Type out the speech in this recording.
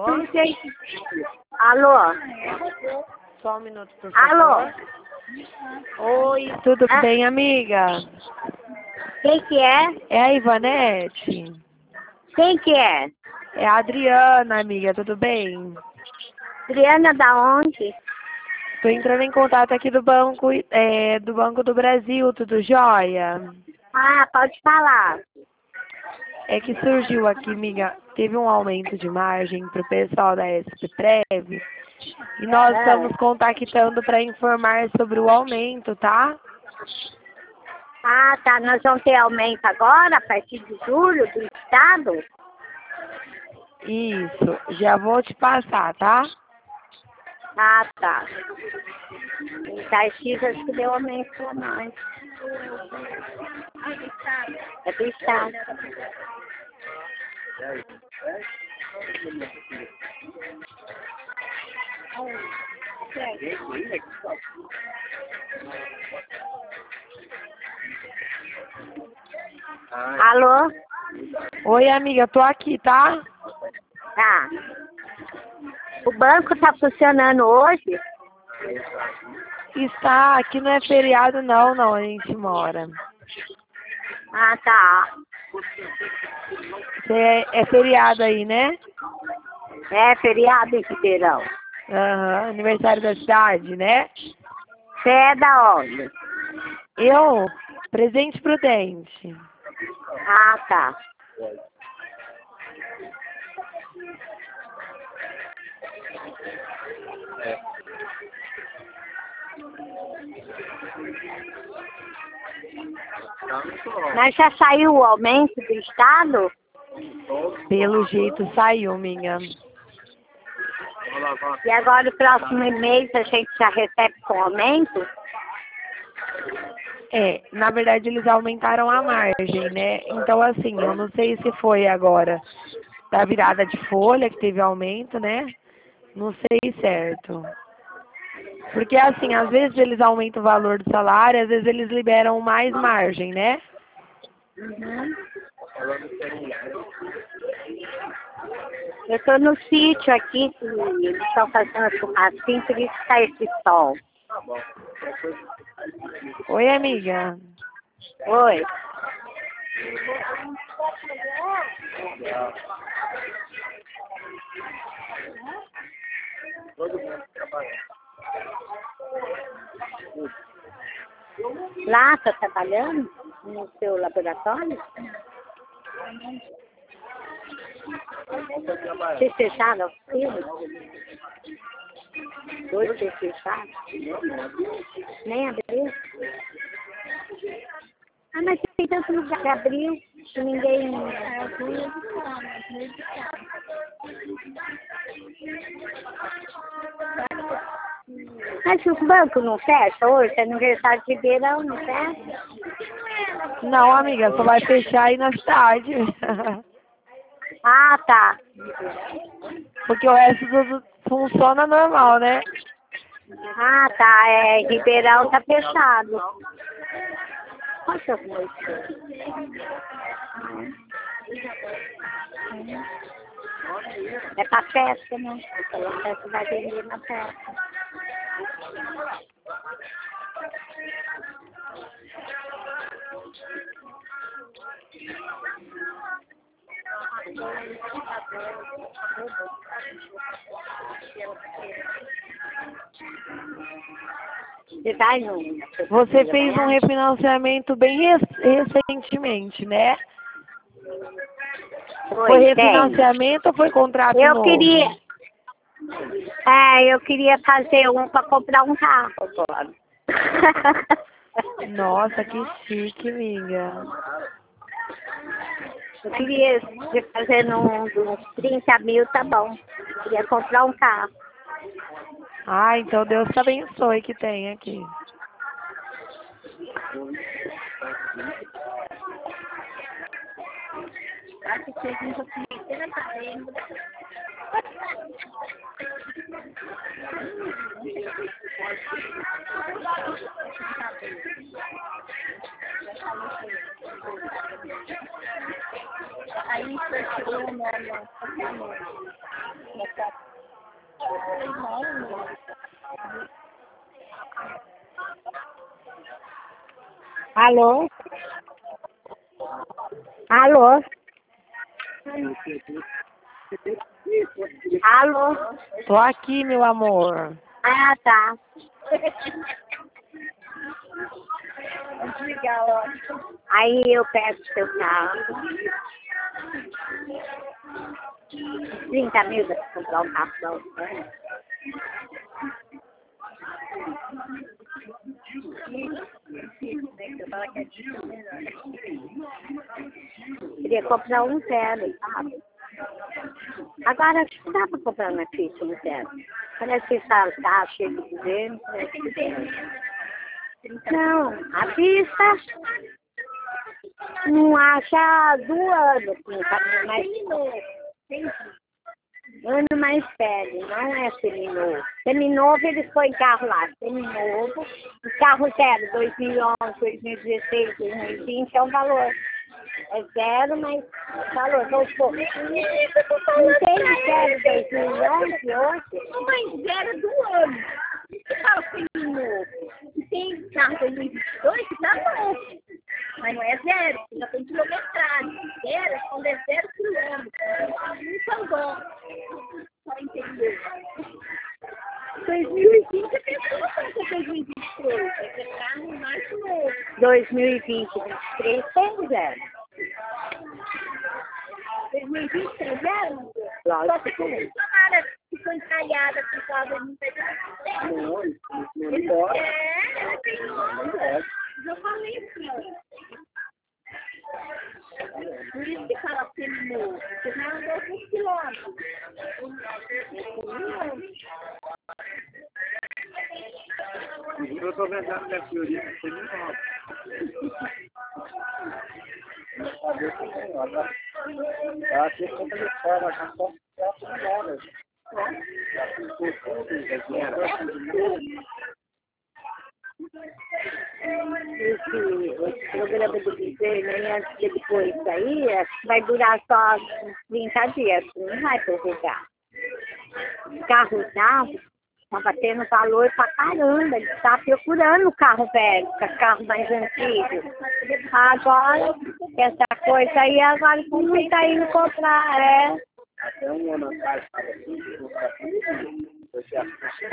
Não sei. Alô? Só um minuto, por favor. Alô? Oi, tudo bem, amiga? Quem que é? É a Ivanete? Quem que é? É a Adriana, amiga, tudo bem? Adriana da onde? Tô entrando em contato aqui do Banco do Brasil, tudo jóia? Ah, pode falar. É que surgiu aqui, amiga, teve um aumento de margem pro pessoal da SPTrev e nós estamos contactando para informar sobre o aumento, tá? Ah, tá. Nós vamos ter aumento agora, a partir de julho, do Estado? Isso, já vou te passar, tá? Ah, tá. Tá, X acho que deu aumento pra nós. É do Estado. Alô? Oi, amiga, tô aqui, tá? Tá. O banco tá funcionando hoje? Está, aqui não é feriado não, a gente mora. Ah, tá. É feriado aí, né? É feriado em Ribeirão. Aham, aniversário da cidade, né? Você é da onde? Eu, Presidente Prudente. Ah, tá. Mas já saiu o aumento do Estado? Pelo jeito saiu, minha. E agora o próximo mês a gente já recebe com aumento? Na verdade eles aumentaram a margem, né? Então assim, eu não sei se foi agora da virada de folha que teve aumento, né? Não sei certo. Porque assim, às vezes eles aumentam o valor do salário, às vezes eles liberam mais margem, né? Uhum. Eu tô no sítio aqui, que eles estão fazendo churrasquinho, por isso que tá esse sol. Oi, amiga. Oi. Lá, tá trabalhando? No seu laboratório? Vocês fecharam o filme? Dois vocês fecharam? Nem abriu? Ah, mas tem tanto lugar que abriu que ninguém abriu. Mas o banco não fecha hoje? É aniversário de Ribeirão, não fecha? Não, amiga, só vai fechar aí na cidade. Ah, tá. Porque o resto tudo funciona normal, né? Ah, tá. É, Ribeirão tá fechado. Poxa, é pra festa, né? A festa vai vender na festa. Você vai no... Você fez um refinanciamento bem recentemente, né? Foi refinanciamento ou foi contrato eu novo? eu queria fazer um para comprar um carro agora. Nossa, que chique, amiga. Eu queria fazer uns 30 mil, tá bom. Eu queria comprar um carro. Ah, então Deus te abençoe que tem aqui. Aí, Alô? Alô? Alô? Tô aqui, meu amor. Ah, tá. Aí eu pego o seu carro. 30 mil para comprar um cartão. Queria comprar um zero, sabe? Agora acho que dá para comprar na ficha um zero. Parece que está cheio de 200. Não, a pista não acha do ano, assim, ano mais velho, não é seminovo. Seminovo eles põem carro lá, seminovo. O carro zero, 2011, 2016, 2020 é o valor. É zero, mas o valor, vamos supor. Não tem zero 2011 hoje? Mas zero do ano. Que carro seminovo? Tem carro 2022 que tá bom. Mas não é zero, já tem quilometragem. Zero, quando é 0 quilômetros. Não são bons. Só entender. 2020 é pessoa para 2023. É carro mais novo. 2020, 2023 tem zero. 2023 zero? Só se for funcionária que foi encalhada por causa de não pode. É, tem nome. Já falei isso. Por isso que fala terminou. Você já andou por quilômetros. Eu estou vendendo minha teoria que você não compra. Eu achei que você fora, já só esse programa do governo, antes de depois sair, vai durar só uns 30 dias, não vai prorrogar. Os carros novos estão batendo valor pra caramba, ele está procurando o carro velho, carro mais antigo. Agora, essa coisa aí, agora como está indo comprar, até um ano atrás, estava assim,